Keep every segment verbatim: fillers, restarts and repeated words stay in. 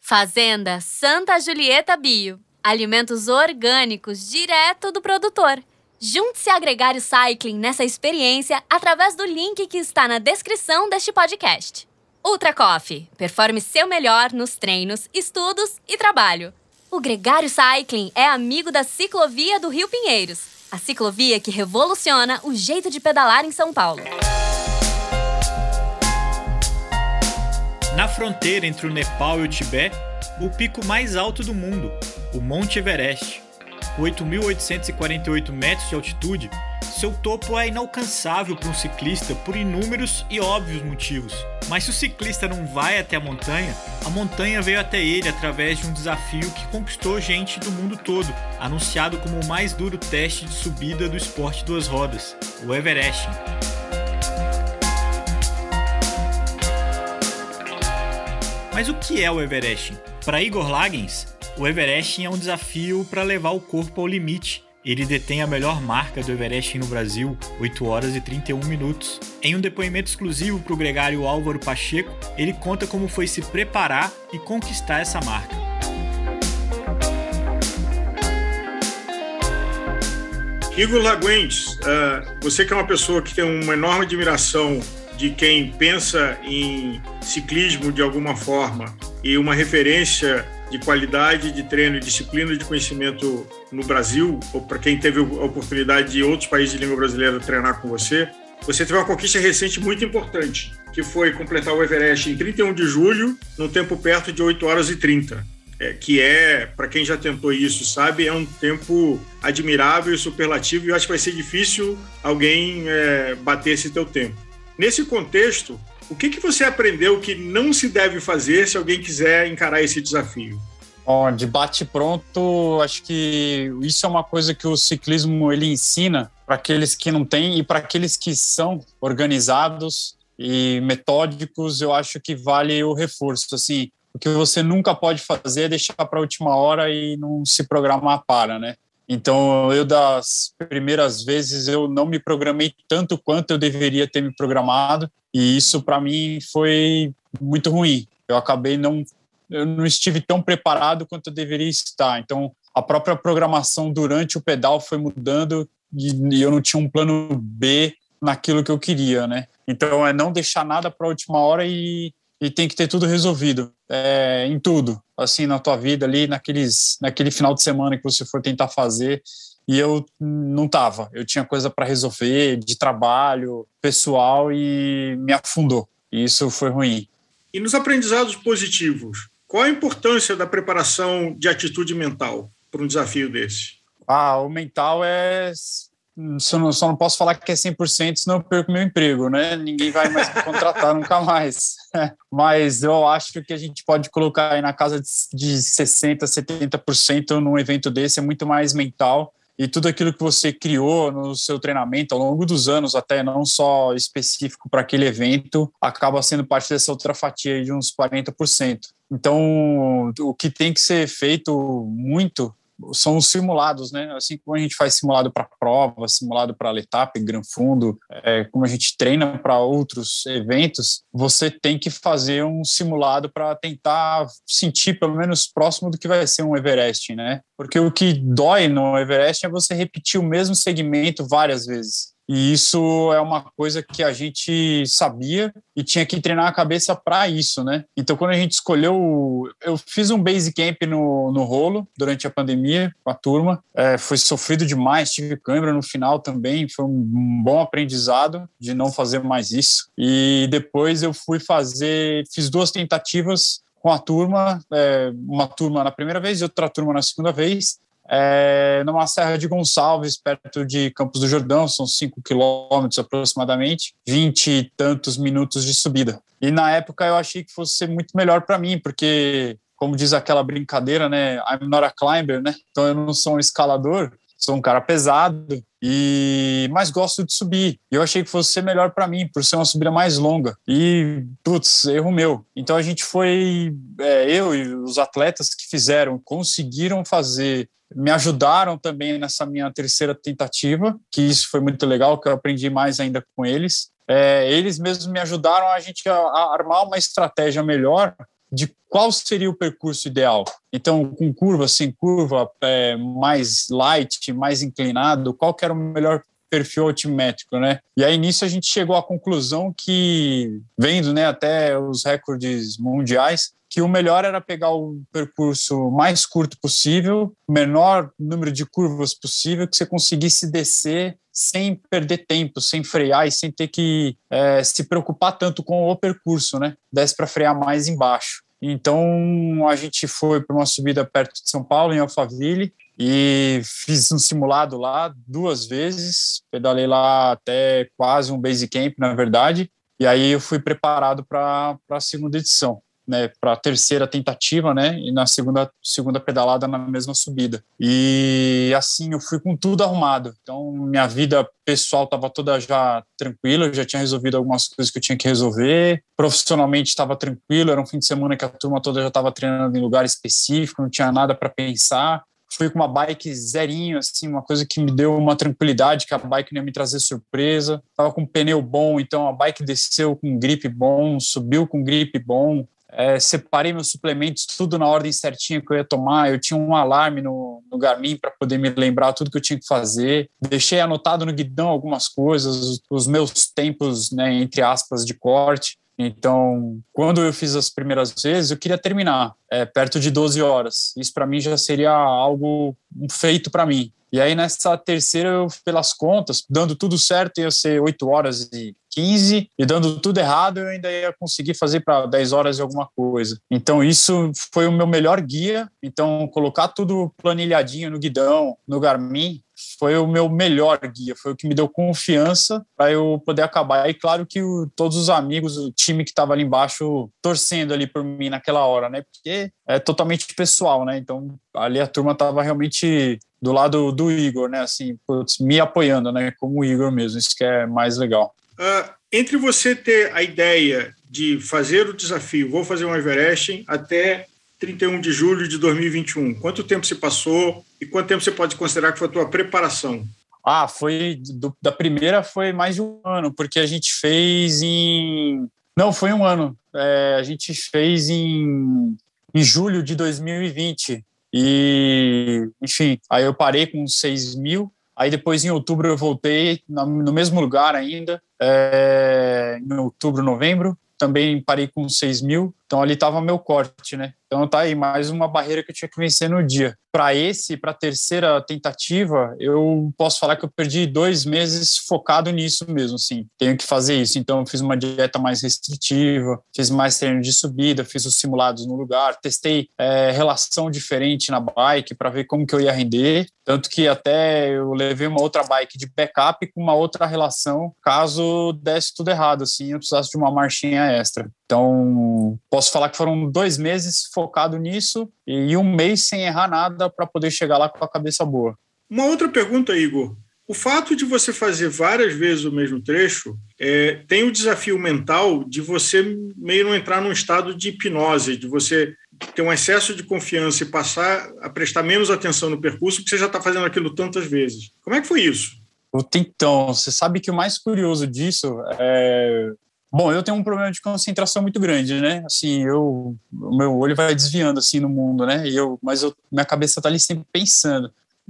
Fazenda Santa Julieta Bio. Alimentos orgânicos direto do produtor. Junte-se a Gregário Cycling nessa experiência através do link que está na descrição deste podcast. Ultra Coffee. Performe seu melhor nos treinos, estudos e trabalho. O Gregário Cycling é amigo da Ciclovia do Rio Pinheiros. A ciclovia que revoluciona o jeito de pedalar em São Paulo. Na fronteira entre o Nepal e o Tibete, o pico mais alto do mundo, o Monte Everest. Com oito mil oitocentos e quarenta e oito metros de altitude, seu topo é inalcançável para um ciclista por inúmeros e óbvios motivos. Mas se o ciclista não vai até a montanha, a montanha veio até ele através de um desafio que conquistou gente do mundo todo, anunciado como o mais duro teste de subida do esporte duas rodas, o Everesting. Mas o que é o Everesting? Para Igor Lagens, o Everesting é um desafio para levar o corpo ao limite. Ele detém a melhor marca do Everesting no Brasil, oito horas e trinta e um minutos. Em um depoimento exclusivo para o gregário Álvaro Pacheco, ele conta como foi se preparar e conquistar essa marca. Igor Lagens, uh, você que é uma pessoa que tem uma enorme admiração de quem pensa em ciclismo de alguma forma e uma referência de qualidade de treino e disciplina de conhecimento no Brasil, ou para quem teve a oportunidade de outros países de língua brasileira treinar com você, você teve uma conquista recente muito importante, que foi completar o Everest em trinta e um de julho, num tempo perto de oito horas e trinta, é, que é, para quem já tentou isso, sabe, é um tempo admirável e superlativo, e eu acho que vai ser difícil alguém é, bater esse teu tempo. Nesse contexto, o que, que você aprendeu que não se deve fazer se alguém quiser encarar esse desafio? Bom, de bate-pronto, acho que isso é uma coisa que o ciclismo ele ensina para aqueles que não têm e para aqueles que são organizados e metódicos, eu acho que vale o reforço. Assim, o que você nunca pode fazer é deixar para a última hora e não se programar para, né? Então, eu das primeiras vezes eu não me programei tanto quanto eu deveria ter me programado, e isso para mim foi muito ruim. Eu acabei não eu não estive tão preparado quanto eu deveria estar. Então, a própria programação durante o pedal foi mudando e eu não tinha um plano B naquilo que eu queria, né? Então, é não deixar nada para a última hora e e tem que ter tudo resolvido, é, em tudo, assim, na tua vida ali, naqueles, naquele final de semana que você for tentar fazer, e eu não tava, eu tinha coisa para resolver, de trabalho, pessoal, e me afundou, e isso foi ruim. E nos aprendizados positivos, qual a importância da preparação de atitude mental para um desafio desse? Ah, o mental é... Só não, só não posso falar que é cem por cento, senão eu perco meu emprego, né? Ninguém vai mais me contratar nunca mais. Mas eu acho que a gente pode colocar aí na casa de sessenta por cento, setenta por cento num evento desse, é muito mais mental. E tudo aquilo que você criou no seu treinamento ao longo dos anos, até não só específico para aquele evento, acaba sendo parte dessa outra fatia de uns quarenta por cento. Então, o que tem que ser feito muito são os simulados, né? Assim como a gente faz simulado para prova, simulado para Letap, Gran Fundo, é, como a gente treina para outros eventos, você tem que fazer um simulado para tentar sentir pelo menos próximo do que vai ser um Everest, né? Porque o que dói no Everest é você repetir o mesmo segmento várias vezes. E isso é uma coisa que a gente sabia e tinha que treinar a cabeça para isso, né? Então, quando a gente escolheu... Eu fiz um base camp no, no Rolo durante a pandemia com a turma. É, foi sofrido demais, tive câimbra no final também. Foi um bom aprendizado de não fazer mais isso. E depois eu fui fazer... Fiz duas tentativas com a turma. É, uma turma na primeira vez e outra turma na segunda vez. É, numa Serra de Gonçalves, perto de Campos do Jordão, são cinco quilômetros aproximadamente, vinte e tantos minutos de subida. E na época eu achei que fosse ser muito melhor para mim, porque, como diz aquela brincadeira, né, I'm not a climber, né? Então eu não sou um escalador, sou um cara pesado, e mas gosto de subir. E eu achei que fosse ser melhor para mim, por ser uma subida mais longa. E, putz, erro meu. Então a gente foi, é, eu e os atletas que fizeram, conseguiram fazer, me ajudaram também nessa minha terceira tentativa, que isso foi muito legal, que eu aprendi mais ainda com eles. É, eles mesmos me ajudaram a gente a, a armar uma estratégia melhor de qual seria o percurso ideal. Então, com curva, sem curva, é, mais light, mais inclinado, qual que era o melhor perfil altimétrico, né? E aí, nisso, a gente chegou à conclusão que, vendo, né, até os recordes mundiais, que o melhor era pegar o percurso mais curto possível, menor número de curvas possível, que você conseguisse descer sem perder tempo, sem frear e sem ter que é, se preocupar tanto com o percurso, né? Desse para frear mais embaixo. Então, a gente foi para uma subida perto de São Paulo, em Alphaville, e fiz um simulado lá duas vezes, pedalei lá até quase um base camp, na verdade, e aí eu fui preparado para a segunda edição, né, para a terceira tentativa, né, e na segunda, segunda pedalada na mesma subida. E assim, eu fui com tudo arrumado. Então, minha vida pessoal estava toda já tranquila, eu já tinha resolvido algumas coisas que eu tinha que resolver. Profissionalmente estava tranquilo, era um fim de semana que a turma toda já estava treinando em lugar específico, não tinha nada para pensar. Fui com uma bike zerinho, assim, uma coisa que me deu uma tranquilidade, que a bike não ia me trazer surpresa. Tava com um pneu bom, então a bike desceu com grip bom, subiu com grip bom. É, separei meus suplementos, tudo na ordem certinha que eu ia tomar. Eu tinha um alarme no, no Garmin para poder me lembrar tudo que eu tinha que fazer. Deixei anotado no guidão algumas coisas, os, os meus tempos, né, entre aspas, de corte. Então, quando eu fiz as primeiras vezes, eu queria terminar é, perto de doze horas. Isso para mim já seria algo feito para mim. E aí, nessa terceira, eu, pelas contas, dando tudo certo, ia ser oito horas e quinze, e dando tudo errado, eu ainda ia conseguir fazer para dez horas e alguma coisa. Então, isso foi o meu melhor guia. Então, colocar tudo planilhadinho no guidão, no Garmin, foi o meu melhor guia, foi o que me deu confiança para eu poder acabar. E claro que o, todos os amigos, o time que estava ali embaixo torcendo ali por mim naquela hora, né? Porque é totalmente pessoal, né? Então ali a turma estava realmente do lado do Igor, né? Assim, putz, me apoiando, né? Como o Igor mesmo, isso que é mais legal. Uh, entre você ter a ideia de fazer o desafio, vou fazer um Everest até trinta e um de julho de dois mil e vinte e um. Quanto tempo se passou e quanto tempo você pode considerar que foi a tua preparação? Ah, foi do, da primeira foi mais de um ano, porque a gente fez em... Não, foi um ano. É, a gente fez em, em julho de dois mil e vinte. E, enfim, aí eu parei com seis mil. Aí depois, em outubro, eu voltei no mesmo lugar ainda, é, em outubro, novembro. Também parei com seis mil, então ali estava meu corte, né? Então tá aí, mais uma barreira que eu tinha que vencer no dia. Para esse, para a terceira tentativa, eu posso falar que eu perdi dois meses focado nisso mesmo, assim. Tenho que fazer isso, então eu fiz uma dieta mais restritiva, fiz mais treino de subida, fiz os simulados no lugar, testei é, relação diferente na bike para ver como que eu ia render, tanto que até eu levei uma outra bike de backup com uma outra relação, caso desse tudo errado, assim, eu precisasse de uma marchinha extra. Então, posso falar que foram dois meses focado nisso e um mês sem errar nada para poder chegar lá com a cabeça boa. Uma outra pergunta, Igor. O fato de você fazer várias vezes o mesmo trecho é, tem o desafio mental de você meio não entrar num estado de hipnose, de você ter um excesso de confiança e passar a prestar menos atenção no percurso porque você já está fazendo aquilo tantas vezes. Como é que foi isso? Então, você sabe que o mais curioso disso é... Bom, eu tenho um problema de concentração muito grande, né? Assim, eu, o meu olho vai desviando assim no mundo, né? E eu, mas eu, minha cabeça tá ali sempre pensando.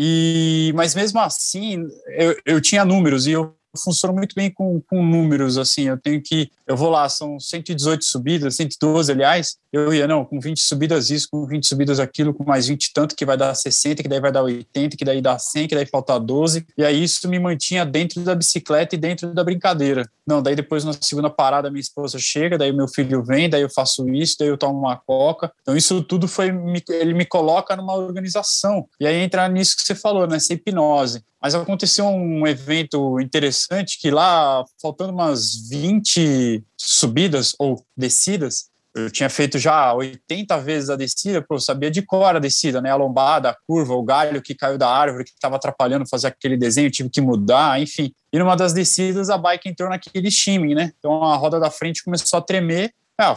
E, mas mesmo assim, eu, eu tinha números e eu funciono muito bem com, com números, assim. Eu tenho que, eu vou lá, são cento e dezoito subidas, cento e doze, aliás. Eu ia, não, com vinte subidas isso, com vinte subidas aquilo, com mais vinte tanto, que vai dar sessenta, que daí vai dar oitenta, que daí dá cem, que daí falta doze. E aí isso me mantinha dentro da bicicleta e dentro da brincadeira. Não, daí depois na segunda parada minha esposa chega, daí o meu filho vem, daí eu faço isso, daí eu tomo uma coca. Então isso tudo foi, ele me coloca numa organização. E aí entra nisso que você falou, nessa hipnose. Mas aconteceu um evento interessante que lá, faltando umas vinte subidas ou descidas, eu tinha feito já oitenta vezes a descida, pô, eu sabia de cor a descida, né? A lombada, a curva, o galho que caiu da árvore, que estava atrapalhando fazer aquele desenho, tive que mudar, enfim. E numa das descidas, a bike entrou naquele shimming, né? Então a roda da frente começou a tremer.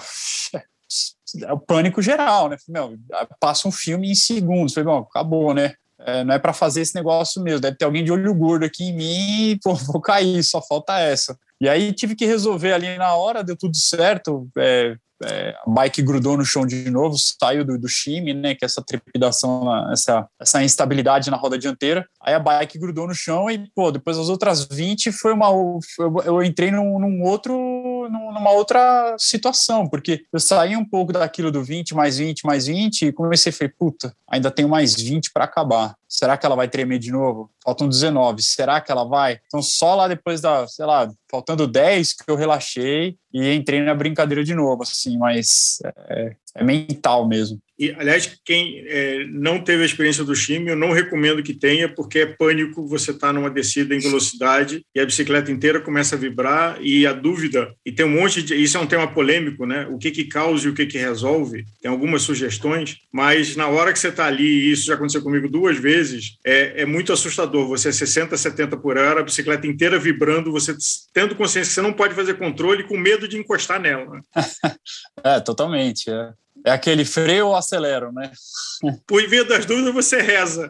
É o pânico geral, né? Meu, passa um filme em segundos. Falei, bom, acabou, né? É, não é para fazer esse negócio mesmo. Deve ter alguém de olho gordo aqui em mim e, pô, vou cair, só falta essa. E aí tive que resolver ali na hora, deu tudo certo, é, é, a bike grudou no chão de novo, saiu do, do shime, né, que é essa trepidação, essa, essa instabilidade na roda dianteira. Aí a bike grudou no chão e, pô, depois as outras vinte foi uma... Eu, eu entrei num, num outro... numa outra situação, porque eu saí um pouco daquilo do vinte, mais vinte, mais vinte, e comecei a falar, puta, ainda tenho mais vinte para acabar. Será que ela vai tremer de novo? Faltam dezenove. Será que ela vai? Então, só lá depois da, sei lá, faltando dez que eu relaxei e entrei na brincadeira de novo, assim, mas é, é mental mesmo. E, aliás, quem é, não teve a experiência do shime, eu não recomendo que tenha, porque é pânico você estar numa descida em velocidade e a bicicleta inteira começa a vibrar e a dúvida, e tem um monte de... Isso é um tema polêmico, né? O que que causa e o que que resolve, tem algumas sugestões, mas na hora que você está ali, e isso já aconteceu comigo duas vezes, é, é muito assustador. Você é sessenta, setenta por hora, a bicicleta inteira vibrando, você tendo consciência que você não pode fazer controle com medo de encostar nela. Né? É, totalmente, é. É aquele freio ou acelero, né? Por via das dúvidas, você reza.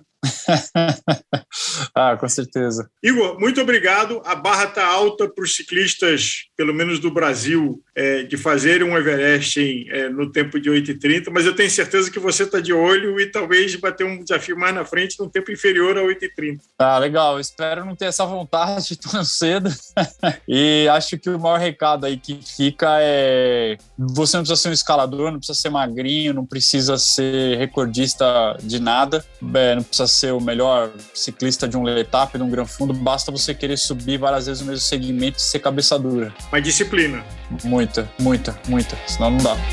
Ah, com certeza. Igor, muito obrigado. A barra está alta para os ciclistas, pelo menos do Brasil, é, de fazerem um Everest em, é, no tempo de oito e trinta, mas eu tenho certeza que você está de olho e talvez bater um desafio mais na frente no tempo inferior a oito e trinta. Ah, legal. Espero não ter essa vontade tão cedo. E acho que o maior recado aí que fica é: você não precisa ser um escalador, não precisa ser magrinho, não precisa ser recordista de nada, é, não precisa ser o melhor ciclista de um letap, de um gran fundo, basta você querer subir várias vezes no mesmo segmento e ser cabeça dura. Mas disciplina. Muita, muita, muita, senão não dá.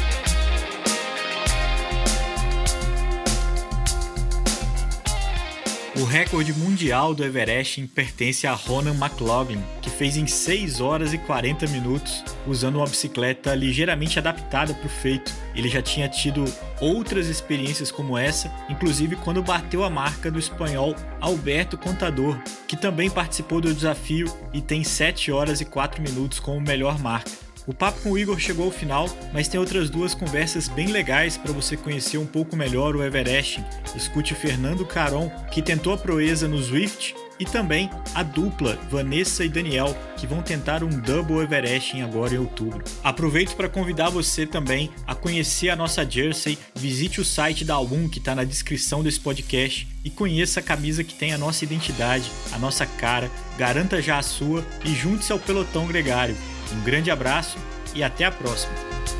O recorde mundial do Everest pertence a Ronan McLaughlin, que fez em seis horas e quarenta minutos, usando uma bicicleta ligeiramente adaptada para o feito. Ele já tinha tido outras experiências como essa, inclusive quando bateu a marca do espanhol Alberto Contador, que também participou do desafio e tem sete horas e quatro minutos como melhor marca. O papo com o Igor chegou ao final, mas tem outras duas conversas bem legais para você conhecer um pouco melhor o Everest. Escute Fernando Caron, que tentou a proeza no Zwift, e também a dupla Vanessa e Daniel, que vão tentar um Double Everest agora em outubro. Aproveito para convidar você também a conhecer a nossa jersey, visite o site da Alum, que está na descrição desse podcast, e conheça a camisa que tem a nossa identidade, a nossa cara, garanta já a sua e junte-se ao pelotão gregário. Um grande abraço e até a próxima!